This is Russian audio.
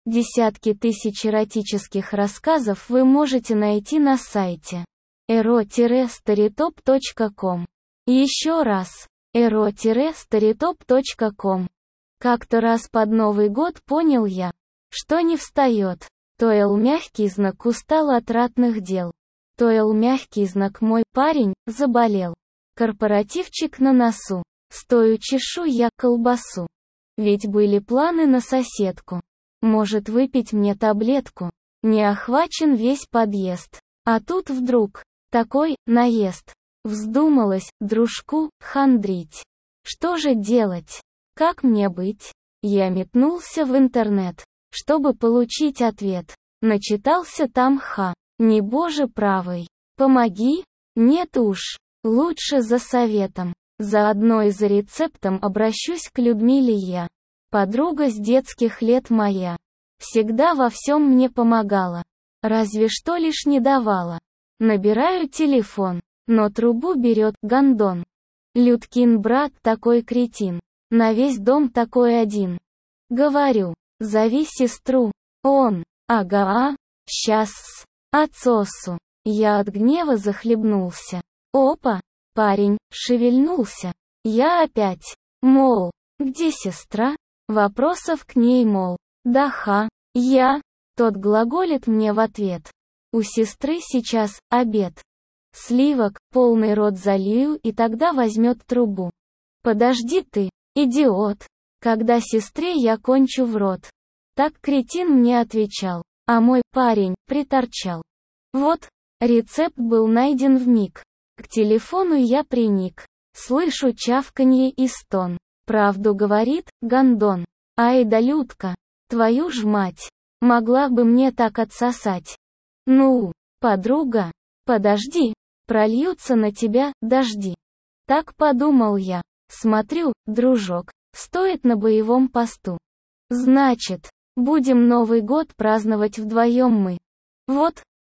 Десятки тысяч эротических рассказов вы можете найти на сайте ero-storytop.com. Еще раз, ero-storytop.com. Как-то раз под Новый год понял я, что не встает. Тойл мягкий знак устал от ратных дел. Тойл мягкий знак мой парень заболел. Корпоративчик на носу. Стою чешу я колбасу. Ведь были планы на соседку. Может выпить мне таблетку. Не охвачен весь подъезд. А тут вдруг такой наезд. Вздумалось дружку хандрить. Что же делать? Как мне быть? Я метнулся в интернет, чтобы получить ответ. Начитался там не боже правый. Помоги? Нет уж. Лучше за советом. Заодно и за рецептом обращусь к Людмиле я. Подруга с детских лет моя. Всегда во всем мне помогала. Разве что лишь не давала. Набираю телефон, но трубу берет гондон. Людкин брат такой кретин. На весь дом такой один. Говорю, зови сестру. Он, ага, щас, отсосу. Я от гнева захлебнулся. Опа, парень, шевельнулся. Я опять, мол, где сестра? Вопросов к ней, мол, да я. Тот глаголит мне в ответ. У сестры сейчас обед. Сливок, полный рот залью и тогда возьмет трубу. Подожди ты, идиот. Когда сестре я кончу в рот. Так кретин мне отвечал, а мой парень приторчал. Вот, рецепт был найден вмиг. К телефону я приник. Слышу чавканье и стон. Правду говорит, гондон. Ай да Людка, твою ж мать. Могла бы мне так отсосать. Ну, подруга, подожди, прольются на тебя дожди. Так подумал я. Смотрю, дружок, стоит на боевом посту. Значит, будем Новый год праздновать вдвоем мы. Вот,